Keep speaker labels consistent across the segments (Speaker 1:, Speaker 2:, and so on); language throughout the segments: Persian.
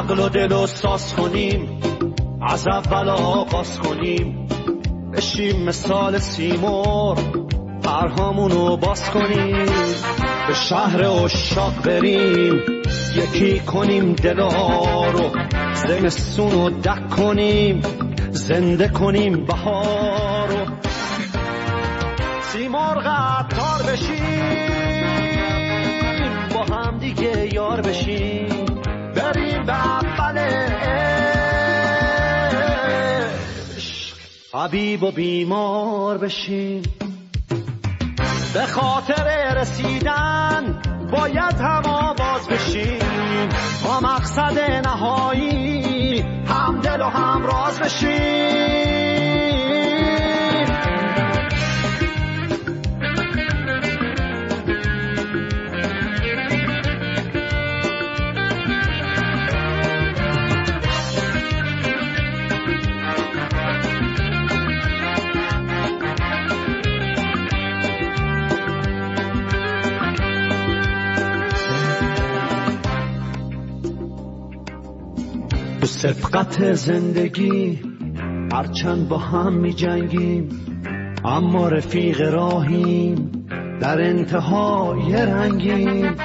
Speaker 1: عقل و دل رو ساز کنیم، از اول آغاز کنیم، بشیم مثال سیمور، پرهامونو باز کنیم، به شهر عشاق بریم، یکی کنیم دلا رو، زمستونو دک کنیم، زنده کنیم بهار رو، سیمرغ عطار بشیم، با هم دیگه یار بشیم، بریم به اول عشق، حبیب و بیمار بشیم. به خاطر رسیدن باید هم آواز بشیم، با مقصد نهایی هم دل و هم راز بشیم. تو سبقت زندگی هرچند با هم می جنگیم، اما رفیق راهیم، در انتهای رنگیم.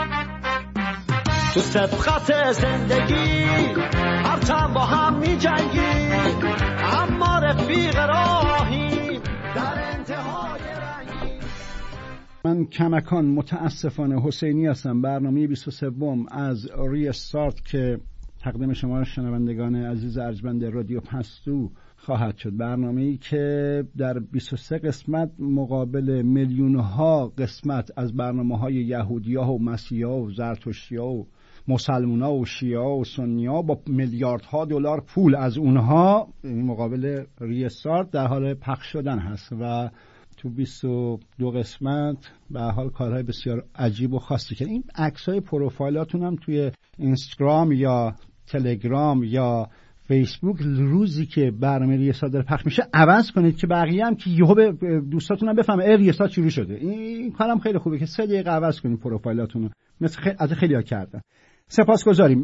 Speaker 1: تو سبقت زندگی هرچند با هم می جنگیم، اما رفیق راهیم، در انتهای رنگیم.
Speaker 2: من کمکان متاسفانه حسینی هستم. برنامه 23 از ریستارت که تقدیم شما شنوندگان عزیز ارجمند رادیو پستو خواهد شد، برنامه‌ای که در 23 قسمت مقابل میلیون‌ها قسمت از برنامه‌های یهودی‌ها و مسیحا و زرتشتی‌ها و مسلمان‌ها و شیعا و سنی‌ها با میلیاردها دلار پول از اونها مقابل ریستارت در حال پخش شدن هست و تو 22 قسمت به حال کارهای بسیار عجیب و خاصی که این عکسای پروفایلاتون هم توی اینستاگرام یا تلگرام یا فیسبوک روزی که برنامه ریستارت داره پخش میشه عوض کنید که بقیه هم که یهو به دوستاتون هم بفهمه ریستارت شروع شده. این کارم خیلی خوبه که 3 دقیقه عوض کنید پروفایلاتون رو، مثل از خیلی‌ها کردن. سپاسگزاریم.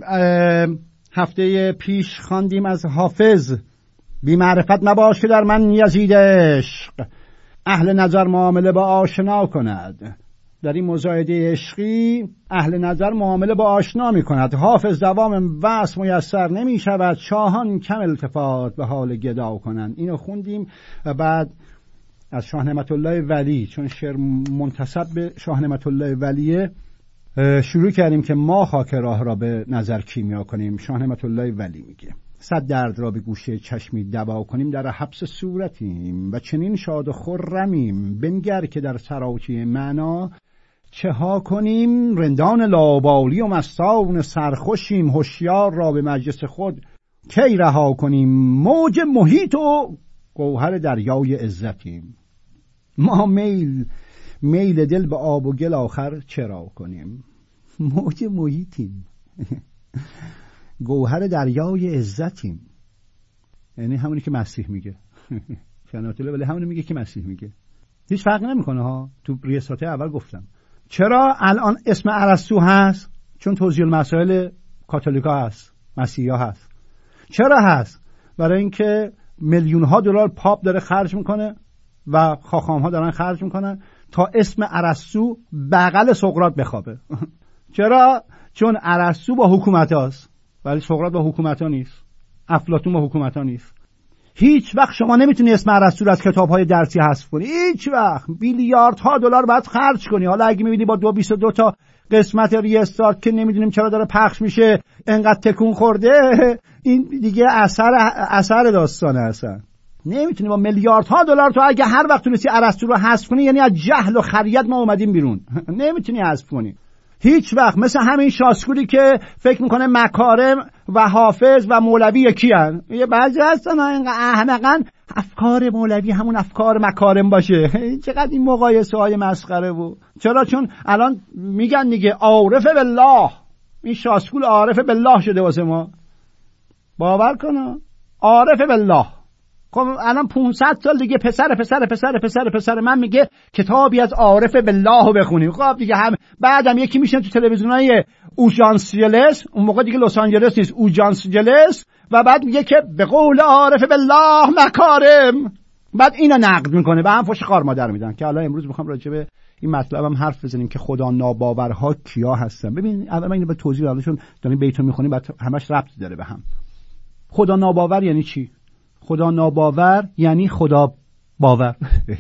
Speaker 2: هفته پیش خواندیم از حافظ: بی معرفت مباش که در من یزید عشق، اهل نظر معامله با آشنا کند. در این مزایده عشقی اهل نظر معامله با آشنا می کند. حافظ: دوام وصل میسر نمی شود، شاهان کم التفات به حال گدا کنند. اینو خوندیم و بعد از شاه نعمت الله ولی، چون شعر منتسب به شاه نعمت الله ولیه، شروع کردیم که ما خاک راه را به نظر کیمیا کنیم. شاه نعمت الله ولی میگه: 100 درد را به گوشه چشمی دوا کنیم، در حبس صورتیم و چنین شاد و خرمیم. بنگر که در سراچه معنا چه ها کنیم، رندان لابالی و مستان سرخوشیم. هوشیار را به مجلس خود کی رها کنیم، موج محیط و گوهر دریای عزتیم. ما میل دل به آب و گل آخر چرا کنیم، موج محیطیم گوهر دریای عزتیم. یعنی همونی که مسیح میگه شناتله، ولی همونی میگه که مسیح میگه. هیچ فرقی نمیکنه ها. تو ریاست اول گفتم چرا الان اسم ارسطو هست؟ چون توضیح المسائل کاتولیکا هست، مسیحا هست. چرا هست؟ برای اینکه میلیون‌ها دلار پاپ داره خرج میکنه و خاخام‌ها دارن خرج میکنن تا اسم ارسطو بغل سقراط بخوابه. چرا؟ چون ارسطو با حکومت هاست ولی سقراط با حکومت ها نیست، افلاطون با حکومت ها نیست. هیچ وقت شما نمیتونی اسم ارسطو رو از کتاب‌های درسی حذف کنی، هیچ وقت. میلیاردها دلار باید خرج کنی. حالا اگه میبینی با 22 تا قسمت ریستارت که نمیدونیم چرا داره پخش میشه انقدر تکون خورده، این دیگه اثر داستانه. اصلا نمیتونی با میلیاردها دلار تو اگه هر وقت تونستی ارسطو رو حذف کنی، یعنی از جهل و خریت ما اومدیم بیرون. نمیتونی حذف کنی هیچ وقت. مثل همین شاسکولی که فکر میکنه مکارم و حافظ و مولوی یکی هن. یه بعضی هستن اینقدر احمقن افکار مولوی همون افکار مکارم باشه. چقدر این مقایسه های مسخره بود. چرا؟ چون الان میگن دیگه عارف بالله، این شاسکول عارف بالله شده واسه ما. باور کن، عارف بالله. خب الان 500 سال دیگه پسر من میگه کتابی از عارف بالله بخونیم. خب دیگه هم بعدم یکی میشن تو تلویزیونای اوجانسیلس، اون موقع دیگه لس آنجلس نیست، اوجانسیلس، و بعد میگه که به قول عارف بالله مکارم، بعد اینو نقد میکنه، به هم فوش خار مادر میدن. که حالا امروز میخوام راجع به این مطلب هم حرف بزنیم که خدا ناباورها کیا هستن. ببین اول من اینو به توضیح بدم چون داریم بیتو میخونیم، بعد همش ربط داره به هم. خدا ناباور یعنی چی؟ خدا ناباور یعنی خدا باور.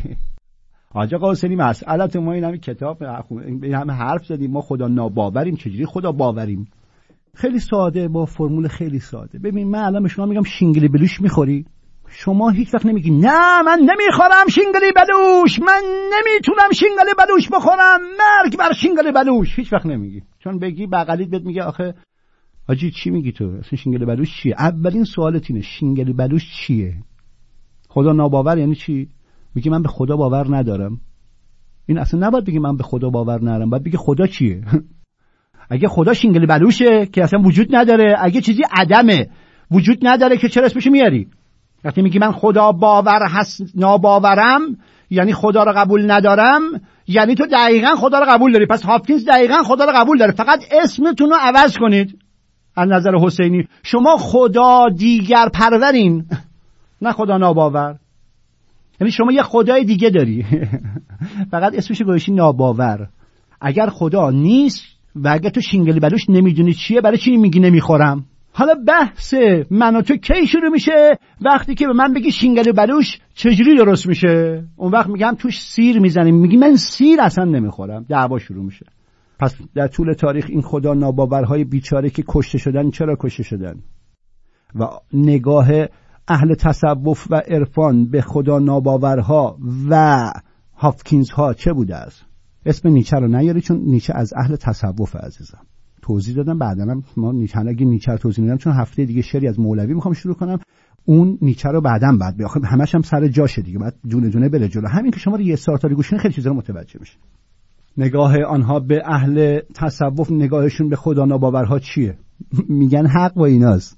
Speaker 2: آقا قاسمی مسئلت ما این همین کتاب این همه حرف زدیم، ما خدا ناباوریم، چجوری خدا باوریم؟ خیلی ساده، با فرمول خیلی ساده. ببین من الان به شما میگم شینگلی بلوش میخوری، شما هیچ وقت نمیگی نه من نمیخورم شینگلی بلوش، من نمیتونم شینگلی بلوش بخورم، مرگ بر شینگلی بلوش. هیچ وقت نمیگی، چون بگی بغلیت بهت میگه آخه حاجی چی میگی تو؟ اصلا شینگلی بلوش چیه؟ اولین سوالت اینه شینگلی بلوش چیه؟ خدا ناباور یعنی چی؟ میگی من به خدا باور ندارم. این اصلا نباید بگی من به خدا باور ندارم، باید بگی خدا چیه؟ اگه خدا شینگلی بلوشه که اصلا وجود نداره، اگه چیزی عدمه وجود نداره که چرا اسمش میاری؟ وقتی میگی من خدا باور هست ناباورم یعنی خدا رو قبول ندارم، یعنی تو دقیقاً خدا رو قبول داری. پس هاپکینز دقیقاً خدا رو قبول داره، فقط اسمتون رو عوض کنید. از نظر حسینی شما خدا دیگر پرورین، نه خدا ناباور. یعنی شما یه خدای دیگه داری فقط اسمش رو گذاشتی ناباور. اگر خدا نیست و اگر تو شینگلی بلوش نمیدونی چیه، برای چی میگی نمیخورم؟ حالا بحث من و تو کی شروع میشه؟ وقتی که به من بگی شینگلی بلوش چجوری درست میشه، اون وقت میگم توش سیر میزنیم، میگی من سیر اصلا نمیخورم، دعوا شروع میشه. پس در طول تاریخ این خدا ناباورهای بیچاره که کشته شدن، چرا کشته شدن؟ و نگاه اهل تصوف و عرفان به خدا ناباورها و هاپکینز ها چه بوده است؟ اسم نیچه رو نیاری چون نیچه از اهل تصوف عزیزم. توضیح دادم، بعداً ما نیچه اگه نیچه رو توضیح میدم، چون هفته دیگه شعری از مولوی میخوام شروع کنم، اون نیچه رو بعداً بعد بیاخر همش هم سر جاشه دیگه، بعد جونه جونه بره جلو. همین که شما رو یه ساعت گوش کنید خیلی چیزا رو متوجه میشه. نگاه آنها به اهل تصوف، نگاهشون به خدا ناباورها چیه؟ میگن حق با ایناست.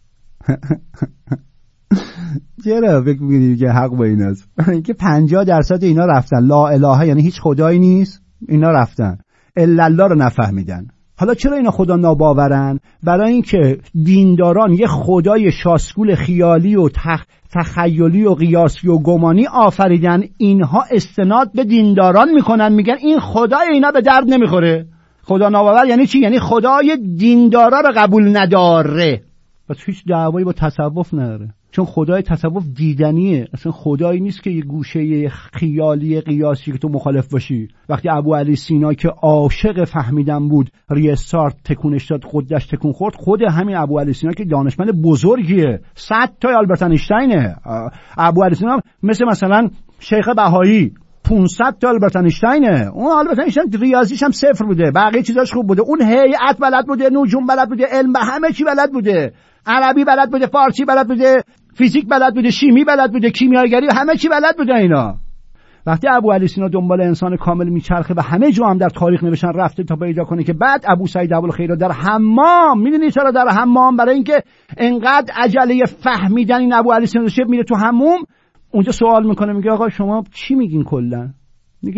Speaker 2: چرا فکر می‌کنی که حق با ایناست؟ اینکه 50% اینا رفتن لا اله یعنی هیچ خدایی نیست، اینا رفتن الا الله رو نفهمیدن. حالا چرا اینا خدا ناباورن؟ برای اینکه دینداران یه خدای شاسکول خیالی و تخیلی و قیاسی و گمانی آفریدن، اینها استناد به دینداران میکنن، میگن این خدای اینا به درد نمیخوره. خدا ناباور یعنی چی؟ یعنی خدای دیندارا رو قبول نداره. پس هیچ دعوایی با تصوف نداره، چون خدای تصوف دیدنیه، اصلا خدایی نیست که یه گوشه خیالی قیاسی که تو مخالف باشی. وقتی ابو علی سینا که عاشق فهمیدن بود، ریستارت تکونش داد، خودش تکون خورد. خود همین ابو علی سینا که دانشمند بزرگیه، 100 تا آلبرت اینشتینه. ابو علی سینا مثلا شیخ بهایی 500 تا آلبرت اینشتینه. اون آلبرت اینشتین ریاضیش هم 0 بوده، بقیه چیزاش خوب بوده. اون هیئت بلد بوده، نجوم بلد بوده، علم همه چی بلد بوده، عربی بلد بوده، فارسی بلد بوده، فیزیک بلد بوده، شیمی بلد بوده، کیمیاگری، همه چی بلد بوده اینا. وقتی ابو علی سینا دنبال انسان کامل میچرخه و همه جا هم در تاریخ نوشتن رفته تا پیدا کنه که بعد ابو سعید ابوالخیر در حمام، میدونی چرا در حمام؟ برای اینکه انقدر عجله فهمیدن این ابو علی سینا داشته، میره تو حموم، اونجا سوال میکنه، میگه آقا شما چی میگین کلا؟ میگه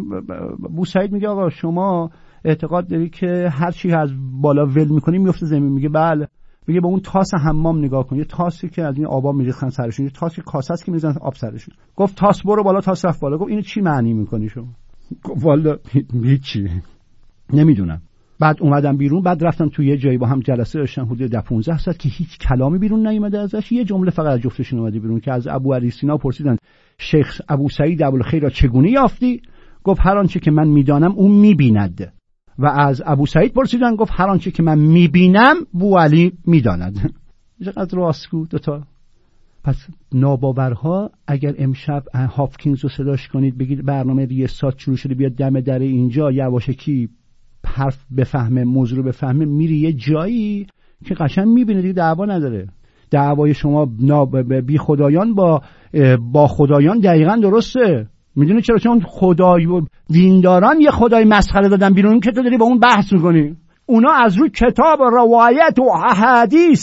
Speaker 2: ابو سعید میگه آقا شما اعتقاد داری که هر چی از بالا ول میکنی میفته زمین؟ میگه بله. میگه به اون تاس حمام نگاه کن، یه تاسی که از این آبا میریختن سرشون، یه تاسی کاسه است که میزنن آب سرشون. گفت تاس برو بالا، تاس رفت بالا. گفت اینو چی معنی میکنی شما؟ گفت والا هیچی نمیدونم. بعد اومدم بیرون، بعد رفتم توی یه جایی با هم جلسه داشتن حدود 15 ساعت که هیچ کلامی بیرون نیومده ازش. یه جمله فقط از جفتشون اومده بیرون که از ابو علی سینا پرسیدن شیخ ابو سعید ابوالخیر را چگونه یافتی؟ گفت هر آنچه که من میدانم اون میبیند. و از ابو سعید پرسیدن، گفت هر آنچه که من میبینم بو علی میداند. چقدر راستگو دوتا. پس ناباورها اگر امشب هاپکینز رو صداش کنید بگید برنامه ریاست شروع شده، بیاد دم در اینجا یواشکی حرف بفهمه، موضوع رو بفهمه، میری یه جایی که قشنگ میبینه دیگه دعوا نداره. دعوای شما بی خدایان با خدایان دقیقاً درسته. میدونی چرا؟ چون خدای دینداران یه خدای مسخره دادن بیرون که تو داری با اون بحث میکنی. اونا از روی کتاب روایت و احادیث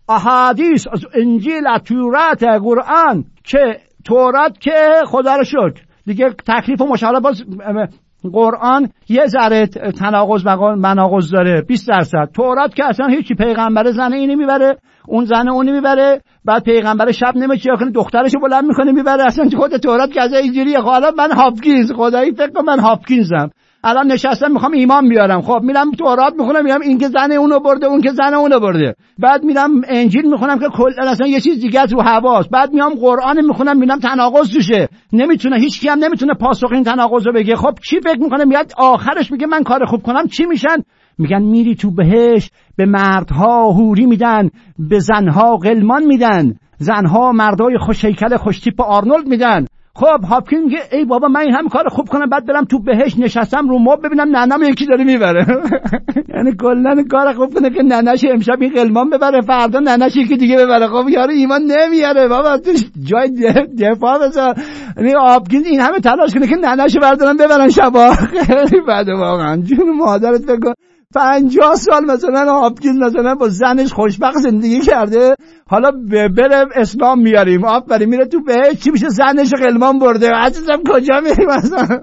Speaker 2: احادیث از انجیل، تورات، قرآن، که تورات که خدا رو شکر دیگه تکلیف و مشابه، باز قرآن یه ذره تناقض مناقض داره 20%. تورات که اصلا هیچی، پیغمبر زن اینی میبره، اون زن اونی میبره، بعد پیغمبر شب نمیشه کنه دخترشو بلند میکنه میبره. اصلا خود تورات که از اینجوریه. حالا من هاپکینز، خدایی فکر کنم من هاپکینزم، الان نشستم میخوام ایمان بیارم، خب میرم تورات میخونم، میگم این که زن اونو برده، اون که زن اونو برده. بعد میرم انجیل میخونم که کلا اصلا یه چیز دیگه رو حواس. بعد میام قرآن میخونم، میبینم تناقض توشه، نمیتونه، هیچ کی هم نمیتونه پاسخ این تناقض رو بگه. خب چی فکر میکنه؟ میاد آخرش میگه من کار خوب کنم چی میشن؟ میگن میری تو بهشت، به مردها حوری میدن، به زنها غلمان میدن، زنها مردای خوش هیکل خوش تیپ آرنولد میدن. خب هاپکینز میگه ای بابا من این هم کار خوب کنم، بعد برم تو بهشت نشستم رو مبل ببینم ننم یکی داره میبره. یعنی کلا کار خوب کنه که ننش امشب این غلمان ببره، فردا ننش یکی دیگه ببره. خب یارو ایمان نمیاره بابا، تو جای دفاع بذار. یعنی هاپکینز این همه تلاش کنه که ننشو بردارن ببرن شبا. خیلی بده واقعا، جون مادرت بگو. 50 سال مثلا هاپکینز مثلا با زنش خوشبخت زندگی کرده، حالا بره اسلام میاریم، آفرین، میره تو بهشت، چی میشه؟ زنش غلمان برده. عزیزم کجا میریم مثلا؟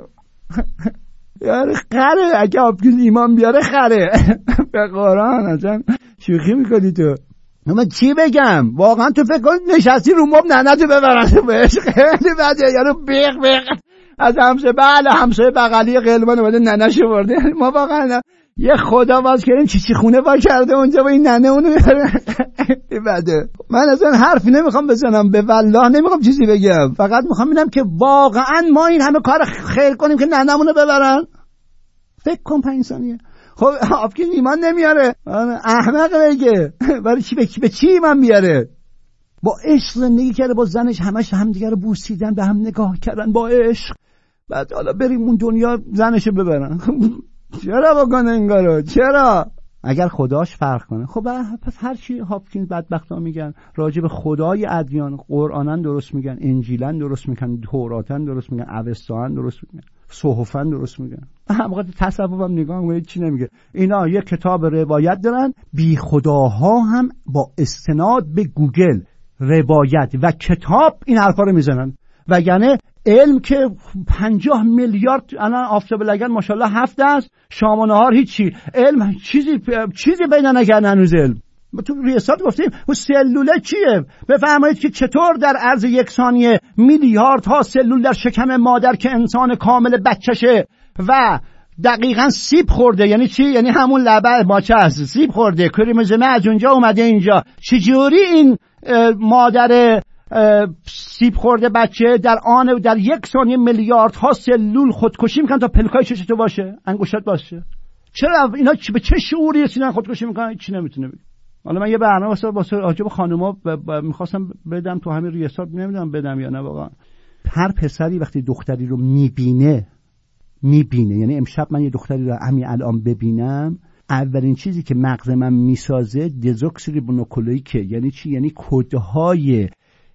Speaker 2: یار خره، اگه هاپکینز ایمان بیاره خره. به قرآن اصلا شوخی میکنی تو. من چی بگم واقعا؟ تو فکر کن نشستی رو مبل ننتو ببرن تو بهشت، خیلی بده. یارو بیق از همسایه، بله همسایه بغلی غلمان اومده ننشو برده. ما واقعا یه خدا باز کردیم چی خونه با کرده اونجا با این ننه اونو میبره. بده. من اصلا حرفی نمیخوام بزنم، به والله نمیخوام چیزی بگم، فقط میخوام ببینم که واقعا ما این همه کار خیر کنیم که ننمونو ببرن. فکر کن 5 ثانیه. خب هاپکینز ایمان نمیاره، احمق میگه. برای چی به چی ایمان میاره؟ با عشق زندگی کرده، با زنش همش همدیگه رو بوسیدن، به هم نگاه کردن با عشق. بعد حالا بریم اون دنیا زنشو ببرن. چرا بکنه انگارو؟ چرا؟ اگر خداش فرق کنه. خب پس هر چی هاپکینز بدبختا میگن راجع به خدای ادیان، قرآنن درست میگن، انجیلن درست میگن، توراتن درست میگن، اوستان درست میگن، صحفن درست میگن. موقع تصوفم نگاه میگه چی نمیگه. اینا یه کتاب روایت دارن، بی خداها هم با استناد به گوگل روایت و کتاب این حرفا رو میزنن. وگرنه علم که 50 میلیارد الان آفتاب لگن ماشاءالله 7 است، شام و نهار هیچی. علم چیزی پیدا نکردن هنوز. علم تو ریاست گفتیم و سلوله چیه؟ بفرمایید که چطور در عرض 1 ثانیه میلیاردها سلول در شکم مادر که انسان کامل بچشه و دقیقاً سیب خورده. یعنی چی؟ یعنی همون لبه ماچه است، سیب خورده، کریموزومه از اونجا اومده اینجا. چجوری این مادر سیب خورده بچه در 1 ثانیه میلیاردها سلول خودکشی میکنن تا پلکای چشت باشه، انگشتات باشه؟ چرا اینا به چه شعوری رسیدن خودکشی میکنن؟ چی نمیتونه بگه. حالا من یه برنامه واسه عجب خانوما میخواستم بدم تو همین ریاست، نمیدونم بدم یا نه. واقعا هر پسری وقتی دختری رو میبینه، یعنی امشب من یه دختری رو همین الان ببینم، اولین چیزی که مغز من میسازه دزوکسیریبونوکلئیکه. یعنی چی؟ یعنی کدهای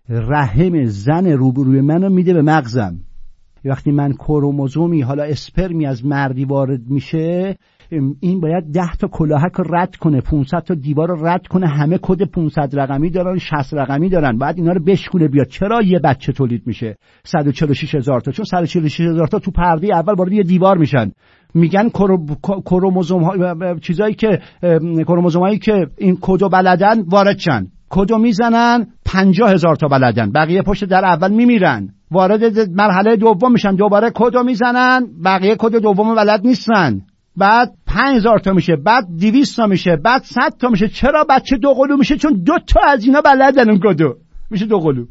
Speaker 2: رحم زن روبروی منو میده به مغزم. وقتی من کروموزومی، حالا اسپرمی از مردی وارد میشه، این باید 10 تا کلاهک رو رد کنه، 500 تا دیوار رو رد کنه، همه کد 500 رقمی دارن، 60 رقمی دارن، بعد اینا رو بشکونه بیاد. چرا یه بچه تولید میشه 146,000 تا؟ چون 146,000 تا تو پرده اول وارد یه دیوار میشن. میگن کروموزوم ها، چیزایی که کروموزومایی که این کدو بلدن وارد شن، کدو میزنن، 50,000 تا بلدن، بقیه پشت در اول میمیرن، وارد مرحله دوم میشن، دوباره کدو میزنن، بقیه کد دوم بلد نیستن، بعد 5,000 تا میشه، بعد 200 تا میشه، بعد 100 تا میشه. چرا بچه 2 قلو میشه؟ چون 2 تا از اینا بلدن، اون کدو میشه 2 قلو.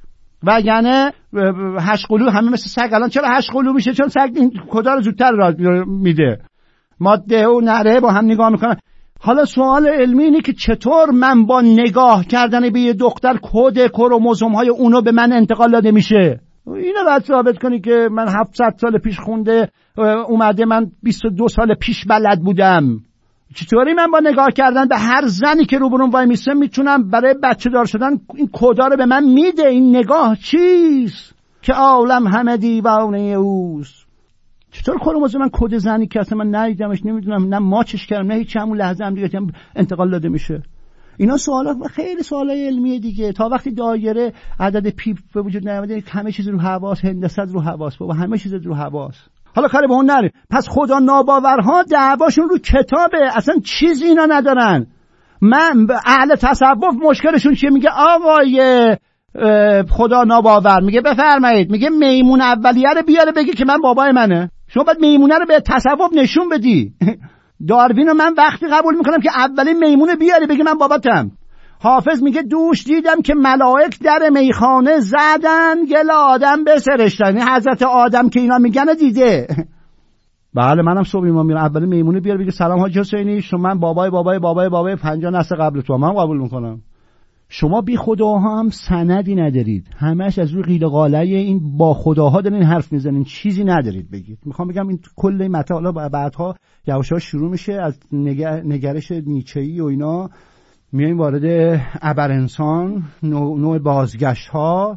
Speaker 2: وگرنه 8 قلو همه مثل سگ. الان چرا 8 قلو میشه؟ چون سگ این کدا رو زودتر میده. ماده و نره با هم نگاه میکنن. حالا سوال علمی اینه که چطور من با نگاه کردن به یه دختر کد کروموزوم های اونو به من انتقال داده میشه؟ اینو باید ثابت کنی که من 700 سال پیش خونده اومده، من 22 سال پیش بلد بودم. چطوری من با نگاه کردن به هر زنی که روبروم وای میسه میتونم برای بچه دار شدن این کدا رو به من میده؟ این نگاه چیست که عالم همه دیوانه اوست؟ چطور کروموزوم من کد زنی که اصلا من ندیدمش، نمیدونم، نه ماچش کردم، نه هیچ، همون لحظه هم دیگه انتقال داده میشه؟ اینا سوالا خیلی سوالای علمیه دیگه. تا وقتی دایره عدد پی به وجود نیامده همه چیز رو حواس، هندست رو حواس، بابا همه چیز رو حواس. حالا کاری به اون نره. پس خدا ناباورها دعواشون رو کتابه، اصلا چیزی اینا ندارن. من اهل تصوف مشکلشون چیه؟ میگه آقای خدا ناباور، میگه بفرمایید، میگه میمون اولیه رو بیاره بگی که من بابای منه. شما باید میمونه رو به تصوف نشون بدی. داروین رو من وقتی قبول میکنم که اولین میمونه بیاری بگی من باباتم. حافظ میگه دوش دیدم که ملائک در میخانه زدن گل آدم به سرشتن. حضرت آدم که اینا میگن دیده. بله منم صبح ایمان میرم اولین میمونه بیار بگی سلام حاج حسینی، شما من بابای 50 نسل قبل تو من قبول میکنم. شما بی خداها هم سندی ندارید، همش از روی قیل و قاله این با خداها دارین حرف میزنین، چیزی ندارید بگید. میخوام بگم این کل این مطلب حالا بعدها یواشاش شروع میشه از نگرش نیچه‌ای و اینا، میایم وارد ابر انسان، نوع بازگشت ها،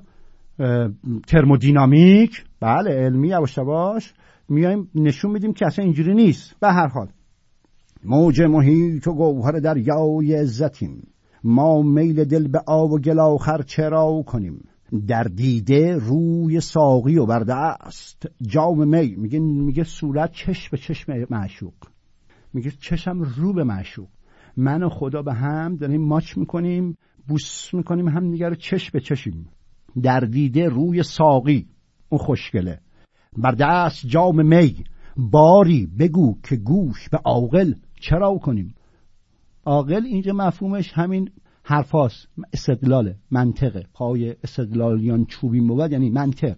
Speaker 2: ترمودینامیک، بله علمی یواش میایم نشون میدیم که اصلا اینجوری نیست. به هر حال موج محیط و گوهر دریای عزتیم، ما میل دل به آب و گل آخر چرا کنیم. در دیده روی ساقی و بر دست جام می. میگه صورت چشم به چشم معشوق، میگه چشم رو به معشوق. من و خدا به هم داریم ماچ میکنیم، بوس میکنیم هم دیگه رو چشم به چشم. در دیده روی ساقی اون خوشگله، بر دست جام می. باری بگو که گوش به عاقل چرا کنیم. عاقل اینجا مفهومش همین حرفاست، استدلاله، منطقه. پای استدلالیان چوبین بود یعنی منطق.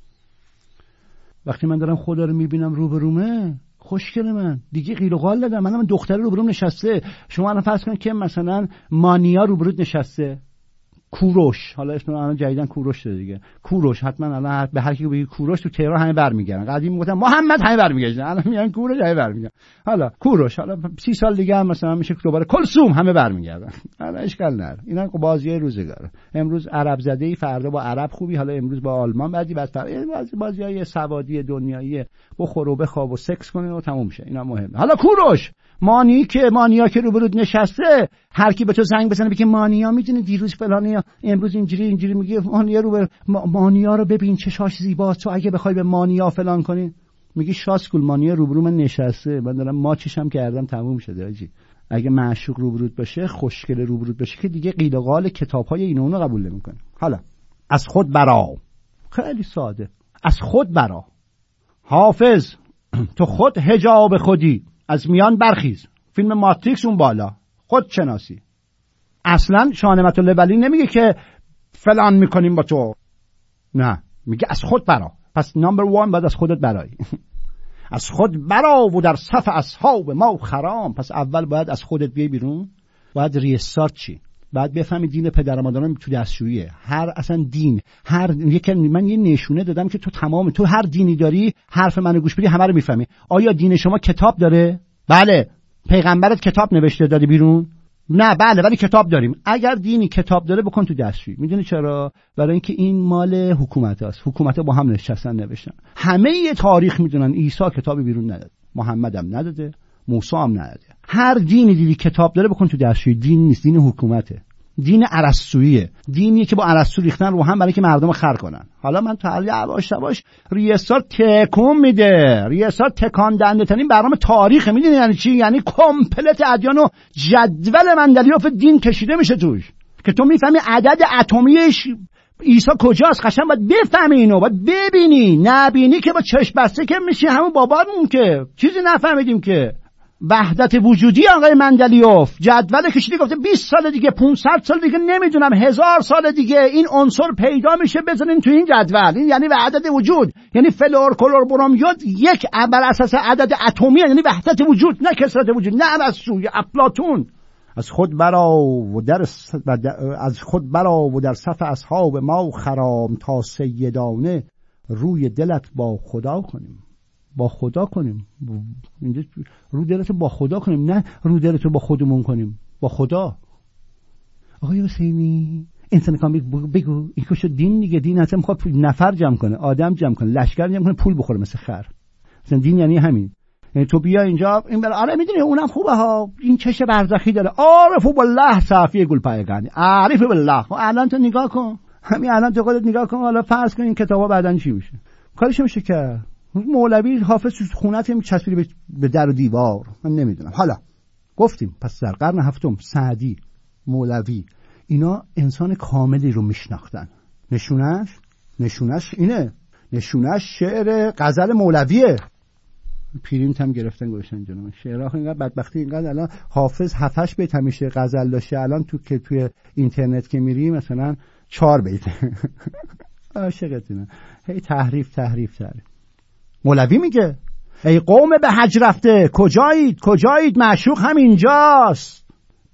Speaker 2: وقتی من دارم خدا رو میبینم روبرومه، خوشگل من دیگه قیل و قال ندارم. من دختر روبروم نشسته، شما الان فرض کن که مثلا مانیا روبروت نشسته، کوروش، حالا اسم الان جدیدن کوروش شده دیگه، کوروش. حتما الان به هر کی بگی کوروش تو تهران همه برمیگردن. قدیم میگفتن محمد همه برمیگردن، الان میگن کوروش همه برمیگردن. حالا کوروش، حالا 30 سال دیگه هم مثلا میشه دوباره کلثوم همه برمیگردن. حالا اشکال نداره، اینا بازیای روزگاره. امروز عرب زده‌ای، فردا با عرب خوبی، حالا امروز با آلمان، بعدی بعد بازیای سوادی دنیایی، بخور و بخواب و سکس کنه و تموم شه. اینا مهمه. حالا کوروش مانیا که روبرود نشسته، هر کی به تو زنگ بزنه بگه مانیا میدونه دیروز فلانه، امروز اینجوری میگه مانیا مانیا رو ببین چشاش زیباست، تو اگه بخوای به مانیا فلان کنی، میگی شاسکول مانیا روبرو من نشسته، من دارم ماچشم کردم تموم شده آجی. اگه معشوق روبرود باشه، خوشگل روبرود باشه که دیگه قیل و قال کتاب‌های اینو اونو قبول نمی‌کنه. حالا از خود برا، خیلی ساده، از خود برا. حافظ تو خود حجاب خودی، از میان برخیز. فیلم ماتریکس اون بالا، خود شناسی. اصلا شاه نعمت الله ولی نمیگه که فلان میکنیم با تو، نه، میگه از خود برا. پس نمبر 1 باید از خودت برایی. از خود برا و در صف اصحاب ما خرام. پس اول باید از خودت بیای بیرون، باید ریستارت چی، باید بفهمی دین پدر مادران تو دستشوییه. اصلا دین، من یه نشونه دادم که تو هر دینی داری، حرف منو گوش بدی همه رو میفهمی. آیا دین شما کتاب داره؟ بله. پیغمبرت کتاب نوشته داده بیرون؟ نه. بله، ولی کتاب داریم. اگر دینی کتاب داره بکن تو دستشویی. میدونی چرا؟ برای اینکه این مال حکومت است. حکومت با هم نشستن نوشتن. همه یه تاریخ میدونن عیسی کتابی بیرون نداد، محمد هم نداده، موسی هم نداده. هر دینی دیدی کتاب داره بکن تو دستشویی. دین نیست، دین حکومته، دین ارسطوییه، دینی که با ارسطو ریختن رو هم برای که مردم رو خر کنن. حالا من تا یواش ریاست تکون میده، ریاست تکان دنده ترین برنامه تاریخ. میدونی یعنی چی؟ یعنی کامپلت ادیان و جدول مندلیوف دین کشیده میشه توش که تو میفهمی عدد اتمیش عیسی کجاست. قشنگ باید بفهمی اینو، باید ببینی. نبینی که با چشم بسته که میشی همون بابامون که چیزی نفهمیدیم که. وحدت وجودی آقای مندلیوف جدول کشیده، گفته 20 سال دیگه، 500 سال دیگه، نمیدونم 1000 سال دیگه این عنصر پیدا میشه، بزنین تو این جدول. این یعنی وحدت وجود، یعنی فلور کلور برام یود یک بر اساس عدد اتمی، یعنی وحدت وجود، نه کثرت وجود، نه ارسطو، افلاطون. از خود برا و در صف اصحاب ما خرام، تا سیدانه روی دلت با خدا کنیم. با خدا کنیم، اینجا رو دلتو با خدا کنیم، نه رو دلتو با خودمون کنیم. با خدا. آقای حسینی انسان کام بگو این که شد دین دیگه. دین اصلا میخواد نفر جمع کنه، آدم جمع کنه، لشکر جمع کنه، پول بخوره مثل خر. مثلا دین یعنی همین. یعنی تو بیا اینجا این آره میدونی اونم خوبه ها، این چش برزخی داره، عارف بالله صافی گل پایگانی، عارف بالله. الان تو نگاه کن، همین الان تو خودت نگاه کن، حالا فرض کن این کتابا بعدن چی میشه، کارش میشه که مولوی حافظ تو خونت میچسبیده به در و دیوار، من نمیدونم. حالا گفتیم پس در قرن هفتم سعدی، مولوی، اینا انسان کاملی رو میشناختن. نشونش اینه، نشونش شعر غزل مولویه. پیرینت هم گرفتن گوشن جناب شعرها اینقدر بدبختی، اینقدر الان حافظ 7-8 بیت همیشه غزل داشته، الان توی اینترنت که میری مثلا 4 بیت. عاشقتونه، هی تحریف. مولوی میگه ای قوم به حج رفته کجایید معشوق همینجاست،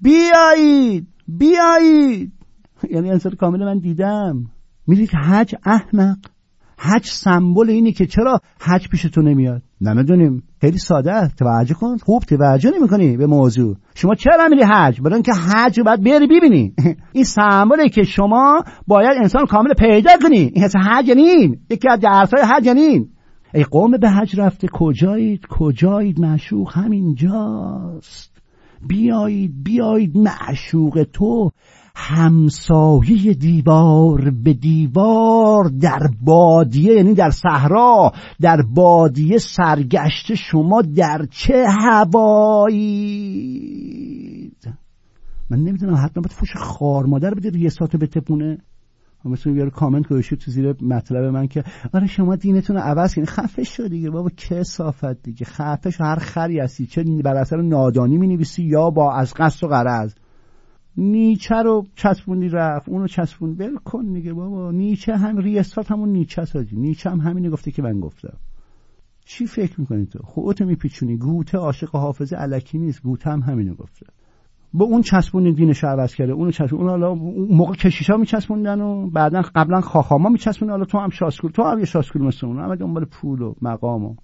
Speaker 2: بیایید. یعنی انسان کامل من دیدم. میگه حج احمق، حج سمبل اینه که چرا حج پیش تو نمیاد؟ نمیدونیم، خیلی ساده است. توجه کن، خوب توجه نمی‌کنی به موضوع. شما چرا میری حج؟ برای اینکه حج رو باید بری ببینی. این سمبله که شما باید انسان کامل پیدا کنی. این حج یعنی یکی از درس‌های حج یعنی ای قوم به حج رفته کجایید معشوق همینجاست، بیایید معشوق تو همسایه دیوار به دیوار در بادیه، یعنی در صحرا، در بادیه سرگشته شما در چه هوایید. من نمیدونم، حتما باید فوش خار مادر بده ریساتو بتپونه. مثلا یارو کامنت گوشید تو زیر مطلب من که آره شما دینتون رو عوض کنید. خفه شو دیگه بابا، کثافت دیگه، خفه شو. هر خری هستی، چه بر اثر نادانی می‌نویسی یا با از قصد و غرض. نیچه رو چسبونی رفت، اونو چسبون، بل کن دیگه بابا. نیچه هم ریاست همون نیچه سازی. نیچه هم همینو گفته که من گفتم. چی فکر میکنی تو؟ خودت میپیچونی. گوته عاشق حافظه الکی نیست، گوته هم همینو گفته. با اون چسبونی دینش عوض کرده، اونو چسبون. اون حالا موقع کشیشا میچسبوندن و بعدن قبلا خاخاما میچسبونن، حالا تو هم شاسکول، تو هم یه شاسکول مثل اون، همه دنبال پول و مقام و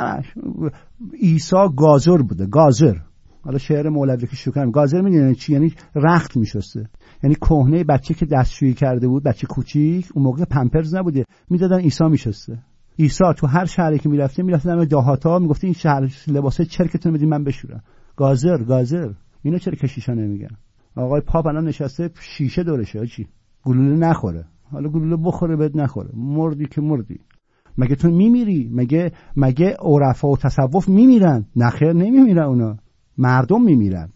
Speaker 2: عیسی گازر بوده، گازر. حالا شعر مولوی که شروع کردم، گازر میدونی چی؟ یعنی رخت میشسته، یعنی کهنه بچه که دستشویی کرده بود، بچه کوچیک، اون موقع پمپرز نبوده، میدادن عیسی میشسته. عیسی تو هر شهری که میرفتن دهاتا، میگفت این شهر لباسه چرکتون بدین من بشورم. گازر. اینو چرا کشیشا نمیگن؟ آقای پاپ الان نشسته شیشه دورشه، چی گلوله نخوره، حالا گلوله بخوره بهت نخوره، مردی که مردی. مگه تو میمیری؟ مگه عرفا و تصوف میمیرن؟ نخیر نمیمیرن، اونا مردم میمیرن.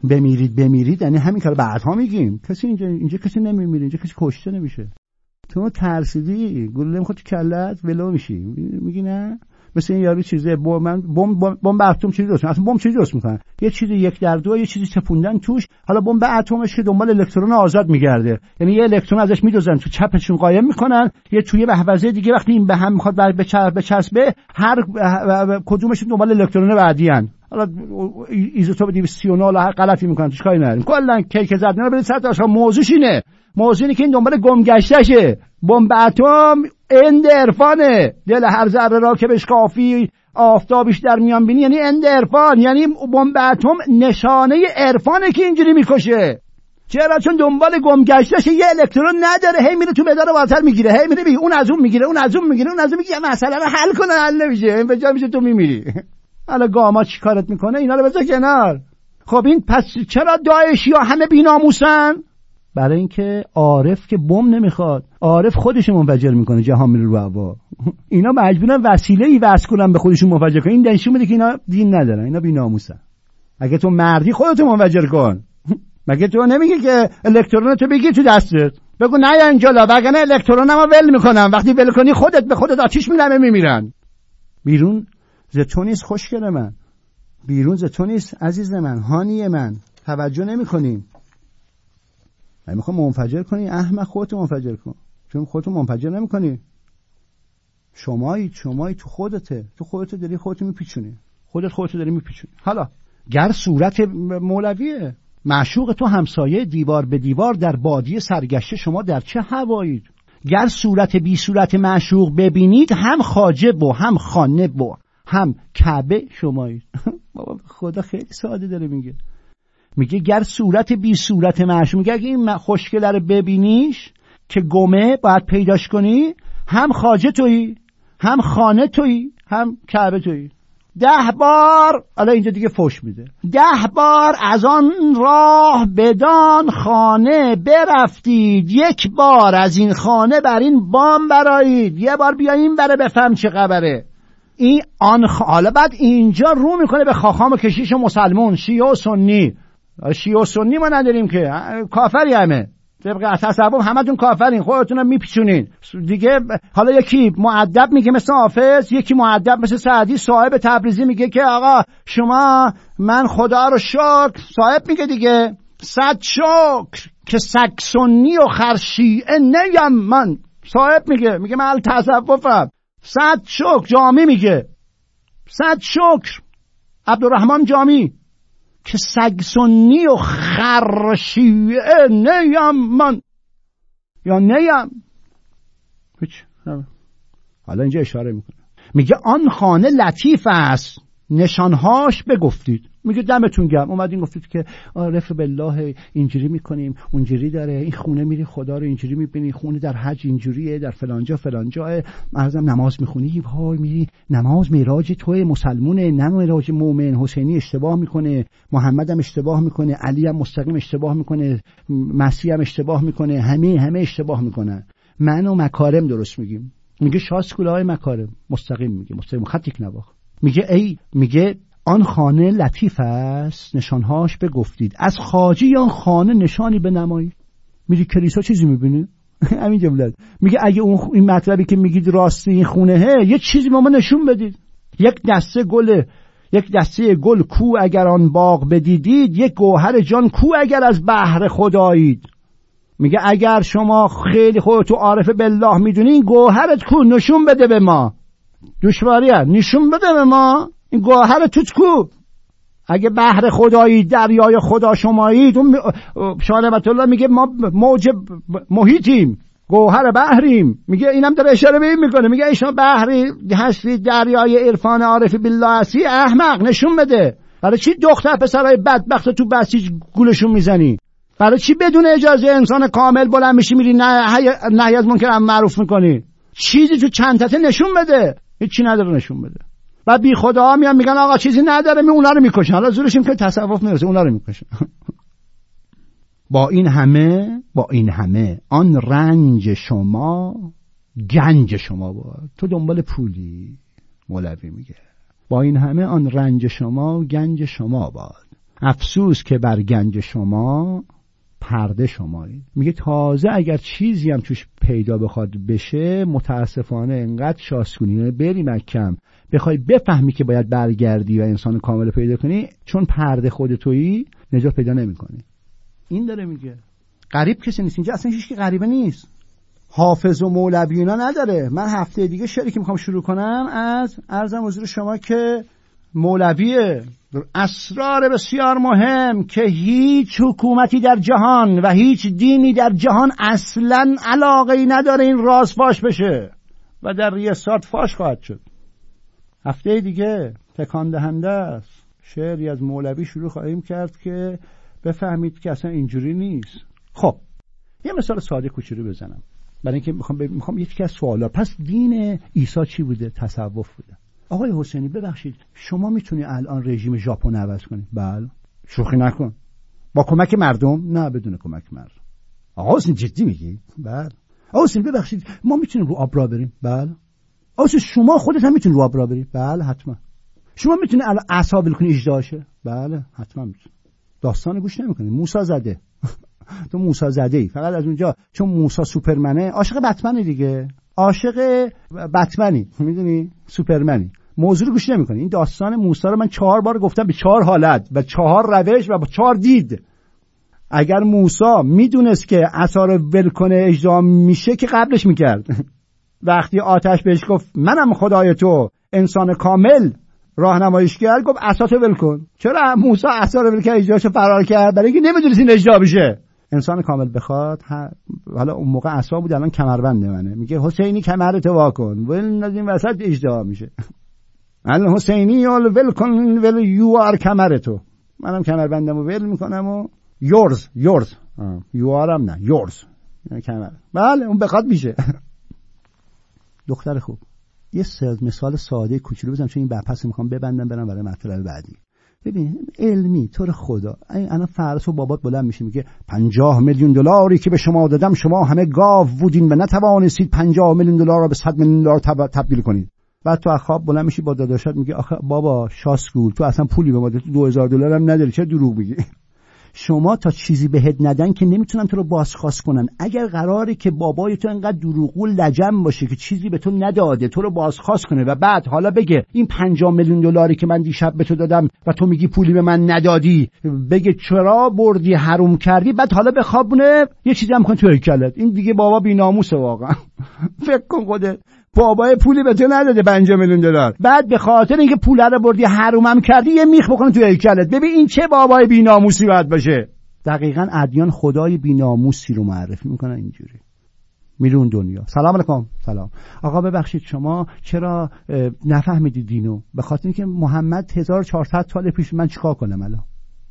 Speaker 2: بمیرید یعنی همین کارو بعدها میگیم. کسی اینجا کسی نمیمیره، اینجا کسی کشته نمیشه. تو ترسیدی، گلوله میخواد تو کلت ولو میشی، میگی نه. مثل این یارو چیزه بمب اتم چیزی درست، اصلا بمب چیزی درست میکنن، یه چیزی 1/2 یه چیزی چپوندن توش، حالا بمب اتمش که دنبال الکترون آزاد میگرده، یعنی یه الکترون ازش میدوزن تو چپشون قایم میکنن، یه توی محفظه دیگه وقتی این به هم میخواد بچسبه، هر کدومش دنبال الکترون بعدی ان. حالا ایزوتوپ 239 هر غلطی میکنن توش کاری نداریم، کلا کیک زدن رو برید سر تا. موضوعش اینه، موضوع اینه که این دنبال گمگشتشه. بمب اتم اند عرفانه، دل هر ذره را که بهش کافی آفتابش در میان بینی، یعنی اند عرفان، یعنی بمب اتم نشانه عرفانه که اینجوری میکشه. چرا؟ چون دنبال گمگشتشه، یه الکترون نداره، هی میره تو مدار بالاتر میگیره، هی میره اون از اون میگیره، اون از اون میگیره، اون از اون میگیره، مسئله رو حل کنه، حل نمیشه، این به جا میشه تو میمیری. حالا گاما چی کارت میکنه؟ اینا رو بذار کنار. خب این پس چرا داعشیا همه بی‌ناموسن؟ برای اینکه عارف که بم نمیخواد، عارف خودش منفجر میکنه، جهان میره رو هوا. اینا مجبورن وسیله‌ای واسه کنن به خودشون منفجر کنن. این نشون میده که اینا دین ندارن، اینا بی‌ناموسن. اگه تو مردی خودت منفجر کن. مگه تو نمیگی که الکترون تو بگیر تو دستت، بگو نه یا انجلا، وگرنه الکترونمو ول میکنم. وقتی ول کنی خودت به خودت آتیش میزنه، میمیرن. بیرون ز تو نیست خوشگل من، بیرون ز تو نیست عزیز من، هانی من. توجه نمی‌کنیم. اگه میخوای منفجر کنی، احمق خودت منفجر کن، چون خودت منفجر نمی‌کنی. شمایی تو خودت داری خودت میپیچونی، خودت داری میپیچونی. حالا گر صورت مولویه، معشوق تو همسایه دیوار به دیوار در بادیه سرگشته شما در چه هوایید. گر صورت بی صورت معشوق ببینید، هم خاجب و هم خانه و هم کعبه شمایید. بابا خدا خیلی ساده داره میگه گر صورت بی صورت معشوق، میگه اگه این خوشگله رو ببینیش که گمه باید پیداش کنی، هم خاجه تویی، هم خانه تویی، هم کعبه تویی. 10 بار، حالا اینجا دیگه فوش میده، 10 بار از آن راه بدان خانه برفتید، 1 بار از این خانه بر این بام برایید، 1 بار بیاییم بره بفهم چه خبره. این حالا بعد اینجا رو میکنه به خاخام و کشیش مسلمون، شیعه و سنی. شیعه و سنی ما نداریم که، کافری همه، طبق تصوف همتون کافرین، خودتون رو میپیچونین دیگه. حالا یکی مؤدب میگه مثل حافظ، یکی مؤدب مثل سعدی صاحب تبریزی میگه که آقا شما من خدا رو شکر، صاحب میگه دیگه 100 شکر که سگ سنی و خرشیعه نیم من. صاحب میگه من تصوفم 100 شکر. جامی میگه 100 شکر، عبدالرحمن جامی، که سگ سنی و خرشیعه نیم من، یا نیم هیچ. حالا اینجا اشاره میکنه، میگه آن خانه لطیف است نشانهاش بگفتید. میگه دمتون گرم اومدین گفتید که عارف بالله اینجوری میکنیم، اونجوری داره، این خونه میری خدا رو اینجوری میبینی، خونه در حج اینجوریه، در فلانجا فلانجا، ارزم نماز میخونی، وای میری نماز معراج توی مسلمونه، نه معراج مؤمن. حسینی اشتباه میکنه، محمد هم اشتباه میکنه، علی هم مستقیم اشتباه میکنه، مسیح هم اشتباه میکنه، همه اشتباه میکنن. من و مکارم درست میگیم. میگه شاسکولای مکارم مستقیم میگه، مستقیم خط یک نواخت. میگه آن خانه لطیف است نشانهاش بگفتید، از خواجه آن خانه نشانی بنمایید. میری کلیسا چیزی میبینی؟ همین جمله. میگه اگه این مطلبی که میگید راستی این خونه یه چیزی به ما نشون بدید. یک دسته گل کو اگر آن باغ بدیدید، یک گوهر جان کو اگر از بحر خدایید. میگه اگر شما خیلی خودتو عارف بالله میدونین، گوهرت کو نشون بده به ما. دشواریه نشون بده به ما این گوهر توت کو. اگه بحر خدایی، دریای خدا شمایید، اون شاربت الله میگه ما موج محیطیم، گوهر بحریم. میگه اینم داره اشاره به این میکنه، میگه شما بحری هستی، دریای عرفان عارف بالله هستی، احمق نشون بده. برای چی دختر پسرای بدبخت تو بسیج گولشون میزنی؟ برای چی بدون اجازه انسان کامل بلند میشی میری نهی از منکر امر معروف میکنی؟ چیزی تو چندته نشون بده. هیچی نداره نشون بده. بعد بی خدا میان میگن آقا چیزی نداره، می اونا رو میکشن. حالا زورشیم که تصوف نرسه، اونا رو میکشن. با این همه آن رنج شما گنج شما بود. تو دنبال پولی، مولوی میگه با این همه آن رنج شما گنج شما بود. افسوس که بر گنج شما پرده شمایید. میگه تازه اگر چیزی هم توش پیدا بخواد بشه، متاسفانه انقدر شاسکونی بری مکم بخوای بفهمی که باید برگردی و انسان کامل پیدا کنی، چون پرده خودتویی نجات پیدا نمی‌کنی. این داره میگه. غریب کسی نیست اینجا، اصلا هیچ کی غریبه نیست. حافظ و مولوی اینا نداره. من هفته دیگه شعری که میخوام شروع کنم از عرضم حضور شما که مولویه. اسرار بسیار مهم که هیچ حکومتی در جهان و هیچ دینی در جهان اصلاً علاقه‌ای نداره این راز فاش بشه و در ریاست فاش خواهد شد. هفته دیگه تکان دهنده است. شعری از مولوی شروع خواهیم کرد که بفهمید که اصلا اینجوری نیست. خب یه مثال ساده کوچولو بزنم برای اینکه میخوام یکی از سوالا. پس دین عیسی چی بوده؟ تصوف بوده. آقای حسینی ببخشید شما میتونی الان رژیم ژاپن عوض کنی؟ بله. شوخی نکن. با کمک مردم؟ نه بدون کمک مردم. آقا حسین جدی میگی؟ بله. آقا حسین ببخشید ما میتونیم رو آب را بریم؟ بله. آقا حسین شما خودت هم میتونی رو آب را بری؟ بله حتما. شما میتونی الان عصا ول کنی اژدها شه؟ بله حتما میتونی. داستان گوش نمیکنی. موسی زده. تو موسی زده‌ای. فقط از اونجا چون موسی سوپرمنه، عاشق بتمنی دیگه. عاشق بتمنی، میدونی؟ سوپرمنی. موضوع رو گوش نمی‌کنی. این داستان موسی رو من 4 بار گفتم به 4 حالت و 4 روش و با 4 دید. اگر موسی میدونست که عصا رو ول کنه اژدها میشه که قبلش میکرد. وقتی آتش بهش گفت منم خدای تو، انسان کامل راهنماییش کرد، گفت عصاتو ول کن. چرا موسی عصا رو ول کرد اژدهاشو فرار کرد؟ برای اینکه نمیدونست این اژدها بشه. انسان کامل بخواد حالا اون موقع عصا بود، الان کمربند منه. میگه حسینی کمرتو وا کن، ول از این وسط اژدها میشه. الان حسینی ول کن، ول یو آر کمرتو. منم کمربندمو ول میکنم و یورز یو آرم نه یورز کمر. بله اون بخواد میشه. دختر خوب یه مثال ساده کوچولو بزنم چون این بحث میخوام ببندم برم برای مطلب بعدی. ببین علمی طور خدا الان فرض و بابات بلند میشه میگه 50 میلیون دلاری که به شما دادم شما همه گاو بودین و نتوانستید 50 میلیون دلار را به 100 میلیون دلار تبدیل کنید. بعد تو از خواب بلند میشی با داداشات میگه آخه بابا شاسکول تو اصلا پولی به ما دادی، 2000 دلار هم نداری، چه دروغ میگی؟ شما تا چیزی بهت ندن که نمیتونن تو رو بازخواست کنن. اگر قراره که بابای تو انقدر دروغگو لجم باشه که چیزی به تو نداده تو رو بازخواست کنه و بعد حالا بگه این 50 میلیون دلاری که من دیشب به تو دادم و تو میگی پولی به من ندادی، بگه چرا بردی حروم کردی، بعد حالا بخوابونه یه چیزی هم کنه تو هیکلت، این دیگه بابا بی‌ناموسه واقعا. فکر کن خودت بابای پولی به تو نداده 5 میلیون دلار، بعد به خاطر اینکه پول رو بردی حرومم کردی یه میخ بکنه تو هیکلت. ببین این چه بابای بی‌ناموسی باید باشه. دقیقاً ادیان خدای بی‌ناموسی رو معرفی میکنن اینجوری. میرون دنیا. سلام علیکم. سلام آقا، ببخشید شما چرا نفهمیدید دینو؟ به خاطر اینکه محمد 1400 سال پیش. من چیکار کنم الان؟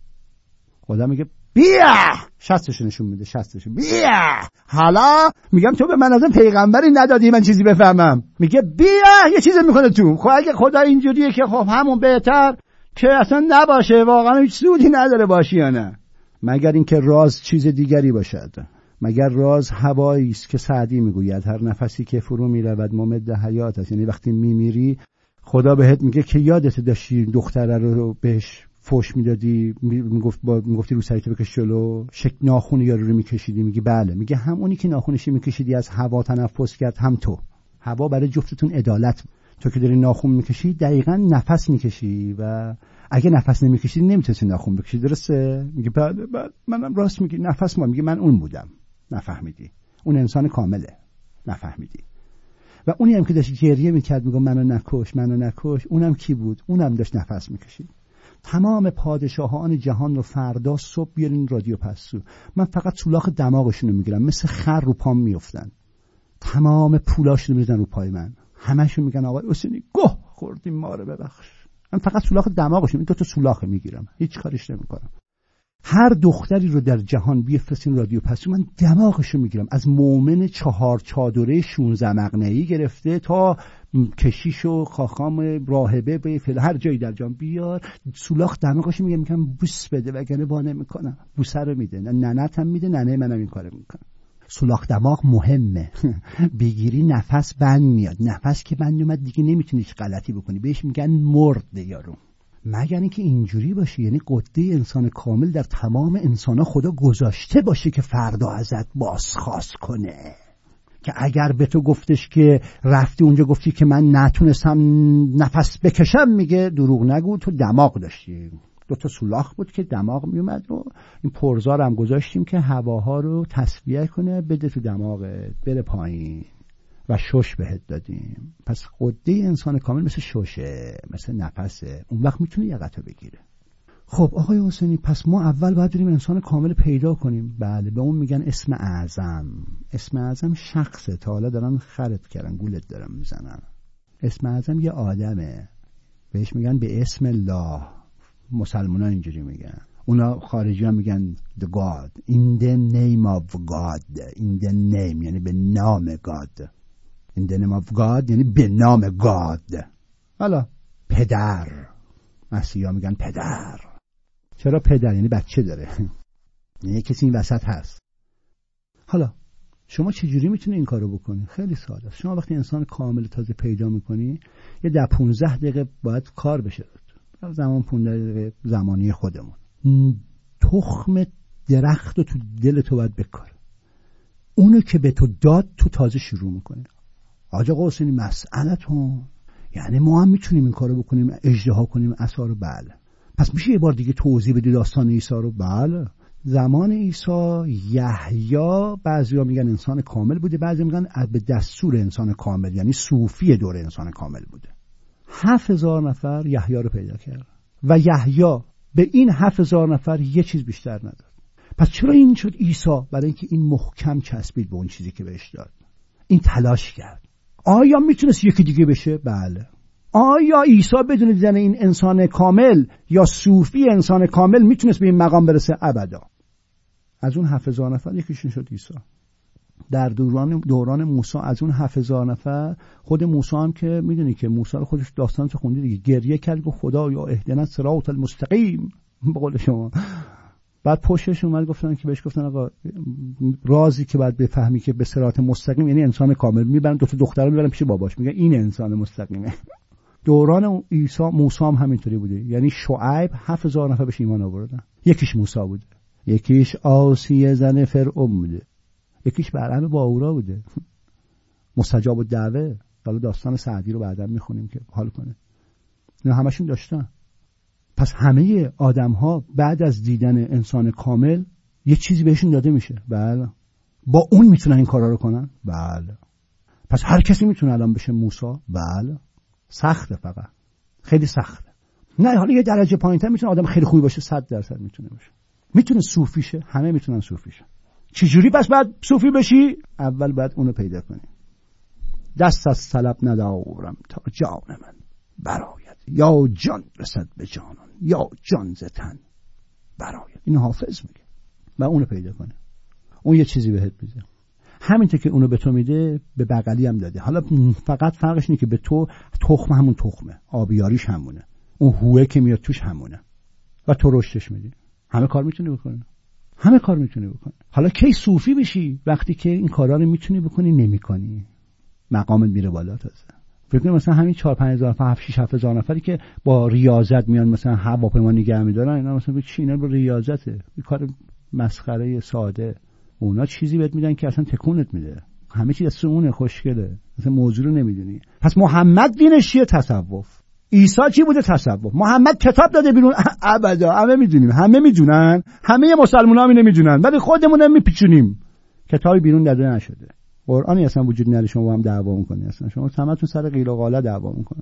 Speaker 2: خدا میگه بیا، شستش نشون میده، شستش بیا. حالا میگم تو به من ازم پیغمبری ندادی من چیزی بفهمم، میگه بیا یه چیزی میکنه تو. خب اگه خدا اینجوریه که خب همون بهتر که اصلا نباشه، واقعا هیچ سودی نداره باشی یا نه، مگر اینکه راز چیز دیگری باشد. مگر راز هوایی است که سعدی میگوید هر نفسی که فرو میرود ممد حیات است. یعنی وقتی میمیری خدا بهت میگه که یادت داشتی دختره رو بهش فوش میدادی، میگفتی رو سریت بکش جلو، ناخون یارو رو میکشیدی، میگه بله، میگه همونی که ناخونش میکشیدی از هوا تنفس کرد هم تو. هوا برای جفتتون عدالت. تو که داری ناخون میکشی دقیقاً نفس میکشی و اگه نفس نمیکشیدی نمیتونی ناخون بکشی، درسته؟ میگه بله منم راست میگی، نفس میگه من اون بودم، نفهمیدی. اون انسان کامله، نفهمیدی. و اونی هم که داشت گریه میکرد میگه منو نکش، اونم کی بود؟ اونم داشت نفس میکشید. تمام پادشاهان جهان رو فردا صبح بیارین رادیو پستو، من فقط سولاخ دماغشون رو میگیرم، مثل خر رو پام میافتن، تمام پولاشون رو میزنن رو پای من، همشون میگن آقای حسینی گوه خوردیم ما رو ببخش. من فقط سولاخ دماغشون، این دو تا سولاخ میگیرم، هیچ کاریش نمیکنم. هر دختری رو در جهان بیفرستین رادیو پستو، من دماغشو میگیرم، از مومن 4 چادره 16 مقنعی گرفته تا کشیش و خاخام راهبه به هر جایی در جهان بیار، سولاخ دماغشو میگم بوس بده وگرنه با نمیکنم. بوسه رو میده، ننت هم میده، ننه منم این کارو میکنه. سولاخ دماغ مهمه. بگیری نفس بند میاد، نفس که بند اومد دیگه نمیتونی هیچ غلطی بکنی، بهش میگن مرد یارو. مگر اینکه اینجوری باشه، یعنی قده انسان کامل در تمام انسان‌ها خدا گذاشته باشه که فردا ازت بازخواست کنه، که اگر به تو گفتش که رفتی اونجا گفتی که من نتونستم نفس بکشم، میگه دروغ نگو تو دماغ داشتی. 2 سولاخ بود که دماغ میومد و این پرزار هم گذاشتیم که هواها رو تصفیه کنه، بده تو دماغت بره پایین و شش بهت دادیم. پس قده انسان کامل مثل ششه، مثل نفسه، اون وقت میتونه یقتو بگیره. خب آقای حسینی، پس ما اول باید بریم انسان کامل پیدا کنیم. بله، به اون میگن اسم اعظم. اسم اعظم شخصه، تا حالا دارن خرت کردن، گولت دارن میزنن. اسم اعظم یه آدمه، بهش میگن به اسم الله. مسلمان ها اینجوری میگن، اونا خارجی ها میگن the God, in the name of God. in the name یعنی به نام God. in the name of God یعنی به نام God. حالا پدر، مسیحا میگن پدر. چرا پدر؟ یعنی بچه داره، یعنی کسی این وسط هست. حالا شما چجوری میتونی این کارو بکنی؟ خیلی ساده است. شما وقتی انسان کامل تازه پیدا میکنی، یه 10-15 دقیقه باید کار بشه. زمان 15 دقیقه زمانی خودمون. تخم درخت رو تو دل تو باید بکار. اونو که به تو داد تو تازه شروع میکنی. آقا حسینی مسئلتون یعنی ما هم میتونیم این کارو بکنیم، اژدها کنیم عصا رو؟ بله. پس میشه یه بار دیگه توضیح بدی داستان عیسی رو؟ بله. زمان عیسی یحیی بعضیا میگن انسان کامل بوده، بعضی میگن به دستور انسان کامل، یعنی صوفی دور انسان کامل بوده. 7000 نفر یحیی رو پیدا کرد و یحیی به این 7000 نفر یه چیز بیشتر نداد. پس چرا این شد عیسی؟ برای اینکه این محکم چسبید به اون چیزی که بهش داد، این تلاش کرد. آیا میتونست یکی دیگه بشه؟ بله. آیا عیسی بدون دیدن این انسان کامل یا صوفی انسان کامل میتونست به این مقام برسه؟ ابدا. از اون 7000 نفر یکیشون شد عیسی. در دوران موسی از اون 7000 نفر خود موسی هم که میدونی که موسی رو خودش داستانش خوندی دیگه، گریه کرد گفت خدایا اهدنا الصراط المستقیم به قول شما. بعد پشتش اومد گفتن که بهش گفتن آقا رازی که باید بفهمی که به صراط مستقیم یعنی انسان کامل، میبرن دو تا دخترا میبرن پیش باباش میگن این انسان مستقیمه. دوران عیسی موسی هم همینطوری بوده، یعنی شعیب 7000 نفر بهش ایمان آوردن، یکیش موسی بوده، یکیش آسیه زن فرعون بوده، یکیش بلعم باورا بوده، مستجاب الدعوه. حالا داستان سعدی رو بعدا میخونیم که حال کنه. اینا همشون داشتن. پس همه آدم ها بعد از دیدن انسان کامل یه چیزی بهشون داده میشه. بله. با اون میتونن این کارا رو کنن؟ بله. پس هر کسی میتونه الان بشه موسی؟ بله. سخته، فقط خیلی سخته. نه حالا یه درجه پایین‌تر میتونه آدم خیلی خوبی باشه، 100% میتونه باشه. میتونه صوفی شه، همه میتونن صوفی شه. چجوری پس بعد صوفی بشی؟ اول باید اونو پیدا کنی. دست از طلب ندارم تا جان من برآید، یا جان رسد به جانان یا جان ز تن برآید. اینو حافظ میگه. و اونو پیدا کنه. اون یه چیزی بهت میده. همینطور که اونو به تو میده به بغلی هم داده. حالا فقط فرقش اینه که به تو تخم همون تخمه، آبیاریش همونه، اون هوه که میاد توش همونه و تو رشدش میدی. همه کار میتونی بکنی. همه کار میتونی بکنی. حالا کی صوفی بشی؟ وقتی که این کارا رو میتونی بکنی نمیکنی، مقامت میره بالا. تازه فکر کنم مثلا همین 4-5 هزار نفر 7-6 هزار نفری که با ریاضت میان مثلا هواپیما نگه میدارن، اینا مثلا چی؟ اینا با ریاضته، این کار مسخره ساده. اونا چیزی بهت میدن که اصلا تکونت میده. همه چیز از اونه، خوشگله، مثلا موضوع رو نمیدونی. پس محمد دینش چیه؟ تصوف. عیسی چی بوده؟ تصوف. محمد کتاب داده بیرون؟ ابدا. همه میدونیم، همه میدونن، همه مسلمان‌ها نمیدونن، ولی خودمون میپیچونیم. کتابی بیرون داده نشده. قرآنی اصلا وجود نداره شما با هم دعوا می‌کنی. اصلا شما همتون سر قیل و قاله دعوا می‌کنه.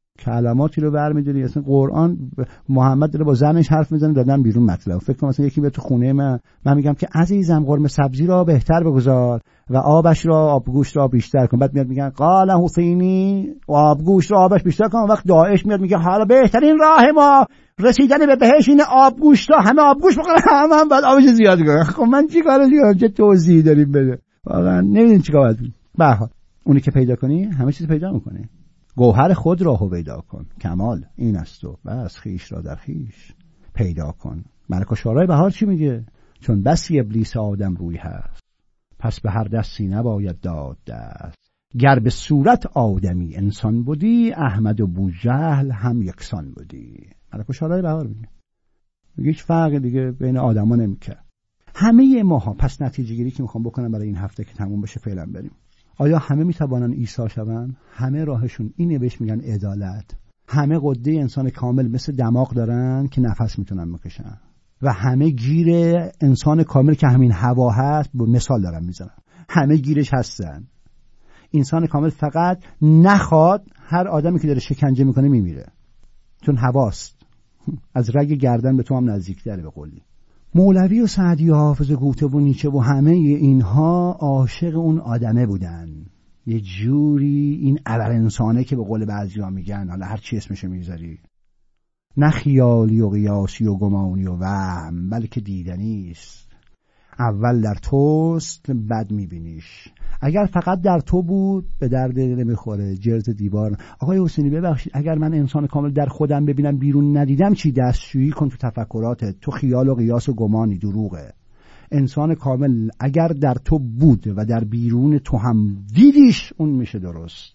Speaker 2: کلماتی رو برمی‌داری. اصلا قرآن محمد داره با زنش حرف میزنه دادن بیرون مطلب. فکر کنم مثلا یکی به تو خونه من میگم که عزیزم قرمه سبزی را بهتر بگذار و آبش را آبگوشت را بیشتر کن. بعد میاد میگن قال حسینی و آبگوشت را آبش بیشتر کن. وقت داعش میاد میگه حالا بهترین راه ما رسیدن به بهشت اینه آبگوشت را همه آبگوشت بخورن، هم بعد آبش زیاد کنن. خب من چیکارش کنم؟ چه توضیحی داریم بده؟ واقعا نمیدونم چیکار باید کنم. به هر حال اونی که پیدا کنی همه چیز پیدا می‌کنی. گوهر خود را پیدا کن، کمال این است و بس خیش را در خیش پیدا کن. ملک الشعرای بهار چی میگه؟ چون بسی ابلیس آدم روی هست، پس به هر دستی نباید داد دست. گر به صورت آدمی انسان بودی، احمد و بوجهل هم یکسان بودی. ملک الشعرای بهار میگه هیچ فرقی دیگه بین آدما نمیکنه. همه ماها پس نتیجه گیری که میخوام بکنم برای این هفته که تموم بشه فعلا بریم. آیا همه میتوانن عیسی شوند؟ همه راهشون اینه، بهش میگن عدالت. همه قده انسان کامل مثل دماغ دارن که نفس میتونن بکشن و همه گیر انسان کامل که همین هوا هست به مثال دارن میزنن. همه گیرش هستن. انسان کامل فقط نخواد، هر آدمی که داره شکنجه میکنه میمیره، چون هواست. از رگ گردن به تو هم نزدیک‌تره به قولی. مولوی و سعدی و حافظ و گوته و نیچه و همه اینها عاشق اون آدمه بودن. یه جوری این ابر انسانه که به قول بعضیا میگن، حالا هر چی اسمشو میذاری، نه خیالی و قیاسی و گمانی و وهم، بلکه دیدنی است. اول در توست بعد میبینیش. اگر فقط در تو بود به درد نمیخوره، جرز دیوار. آقای حسینی ببخشید اگر من انسان کامل در خودم ببینم بیرون ندیدم چی؟ دستشویی کن تو تفکراتت، تو خیال و قیاس و گمانی، دروغه. انسان کامل اگر در تو بود و در بیرون تو هم دیدیش، اون میشه درست.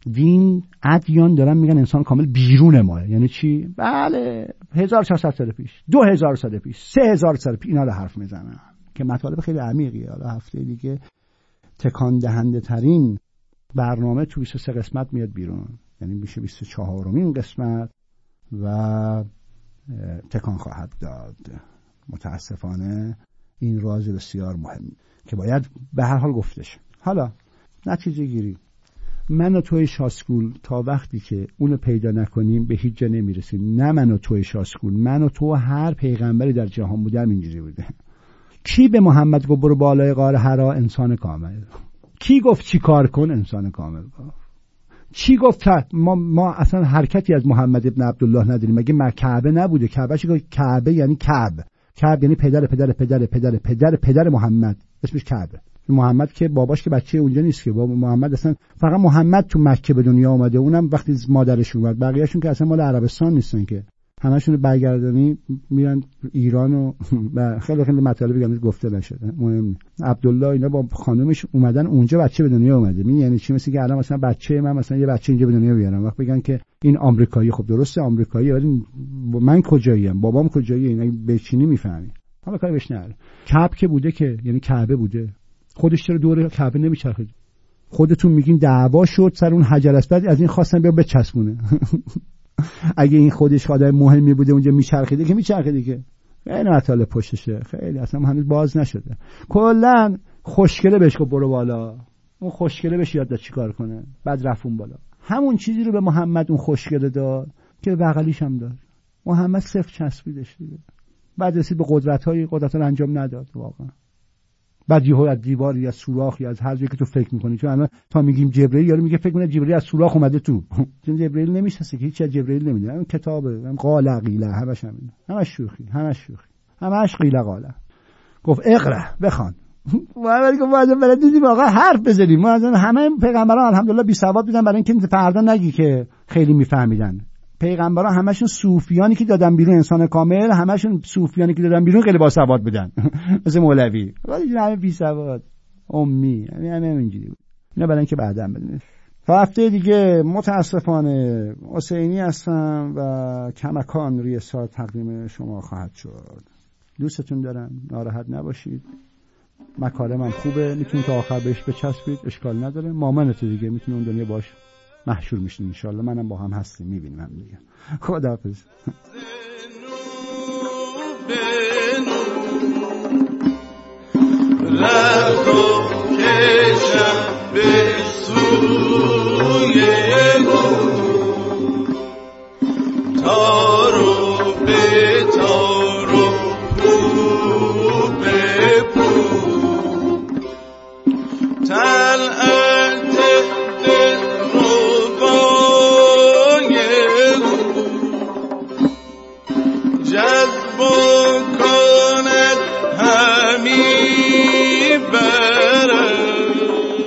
Speaker 2: دین ادیان دارن میگن انسان کامل بیرون ماه. یعنی چی؟ بله 1400 سال پیش، 2000 سال پیش، 3000 سال پیش اینا رو حرف میزنن که مطالب خیلی عمیقیه. حالا هفته دیگه تکان دهنده ترین برنامه تو 23 قسمت میاد بیرون، یعنی میشه 24مین قسمت و تکان خواهد داد. متاسفانه این راز بسیار مهم که باید به هر حال گفتش. حالا نتیجه گیری، من و توی شاسکول تا وقتی که اونو پیدا نکنیم به هیچ جا نمیرسیم. نه من و توی شاسکول، من و تو هر پیغمبری در جهان بوده اینجوری بوده. کی به محمد گفت برو بالای غار حرا؟ انسان کامل. کی گفت چی کار کن؟ انسان کامل. چی گفت؟ ما اصلا حرکتی از محمد ابن عبدالله نداریم. مگه کعبه نبوده؟ کعبه یعنی کعب یعنی پدر پدر پدر پدر پدر پدر محمد، اسمش کعبه. محمد که باباش که بچه اونجا نیست که، بابا محمد اصلا فقط محمد تو مکه به دنیا اومده، اونم وقتی مادرش اومد، بقیه‌شون که اصلا مال عربستان نیستن که، همشون برگردانی میرن ایران و خیلی مطالبی که گفته نشده مهم. عبدالله اینا با خانومش اومدن اونجا، بچه به دنیا اومده. می یعنی چی؟ مثل که الان مثلا بچه من مثلا یه بچه اینجا به دنیا بیارم، وقت بگن که این آمریکایی، خب درسته آمریکایی، ولی من کجاییم، بابام کجاییه، اینا به چینی میفهمی. حالا کاری بهش نره. کعبه که بوده که یعنی کعبه بوده، خودش چرا دور کعبه نمیچرخید؟ خودتون میگین دعوا شد سر اون حجر اسود، از این خواستن بیا بچسبونه. اگه این خودش آدم مهمی بوده اونجا میچرخیده که میچرخیده که این مطالب پشتشه، خیلی اصلا هنوز باز نشده. کلا خوشگله بهش گفت برو بالا، اون خوشگله بهش یاد داد چیکار کنه، بعد رفون بالا. همون چیزی رو به محمد اون خوشگله داد که بغلیش هم داد. محمد صفر چسبیدش دیگه. بعد رسید به قدرت رو انجام نداد واقعا. بعد یهو از دیوار یا سوراخ یا از هر جایی که تو فکر می‌کنی، چون الان تا میگیم جبرئیل یارو میگه فکر کنه جبرئیل از سوراخ اومده تو، چون جبرئیل نمی‌شناسه که هیچ از جبرئیل نمی‌دونه. اون کتابه قال قیل همش شوخی، همش قیل قال. گفت اقرا بخوان. ولی گفت بعد برای دیدیم آقا حرف بزنیم. ما از همه پیغمبران الحمدلله بی سواد بودن، برای اینکه فردا نگی که خیلی میفهمیدن. پیغمبران همشون صوفیانی که دادن بیرون، انسان کامل همشون صوفیانی که دادن بیرون خیلی باسواد بودن. مثل مولوی، ولی همه بی سواد امی، همه اینجوری بود. اینا برای اینکه بعداً بدونید. تا هفته دیگه متاسفانه حسینی هستم و کمکان روی سایت تقدیم شما خواهد شد. دوستتون دارم، ناراحت نباشید. مکارمم خوبه، میتونید تا آخر بهش بچسبید، اشکال نداره. مامانت دیگه میتونه اون دنیا باش محشور میشین ان شاء الله. منم با هم هستیم، میبینیم هم دیگه. خداحافظ.
Speaker 3: رفتم کشم به سوی تارو به تارو پو به پو طلعت جذب کند همی برد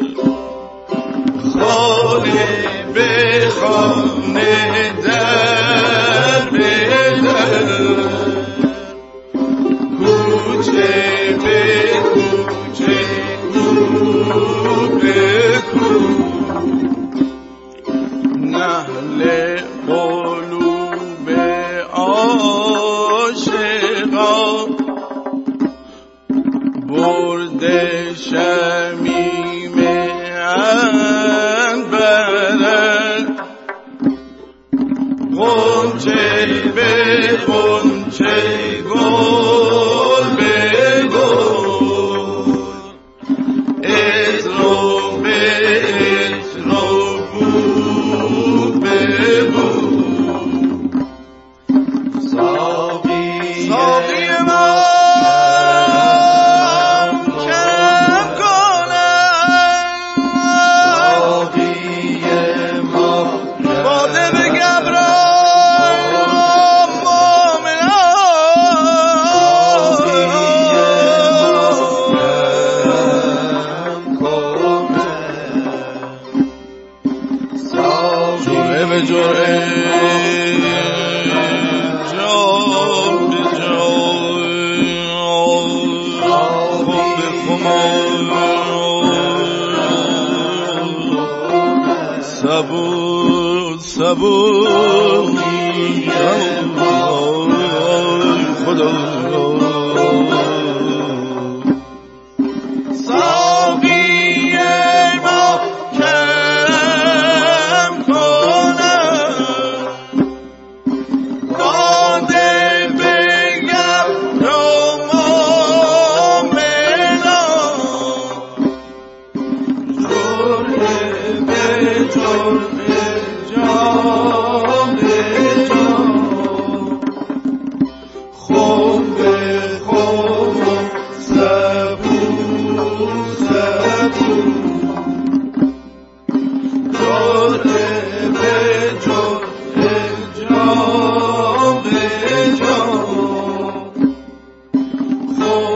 Speaker 3: خانه به خانه در به در کوچه به کوچه کو به کو نهل قلوب عاشقا برده شمیم انبرد غنچه به غنچه گل به گل عطر به عطر بو به بو ساقی ما سبو خدا ساقی ما کرم کنم باده بگم رو مومنا جرعه به جرعه جام جام خوب خوب سبو سبو جرعه به جرعه جام جام خوب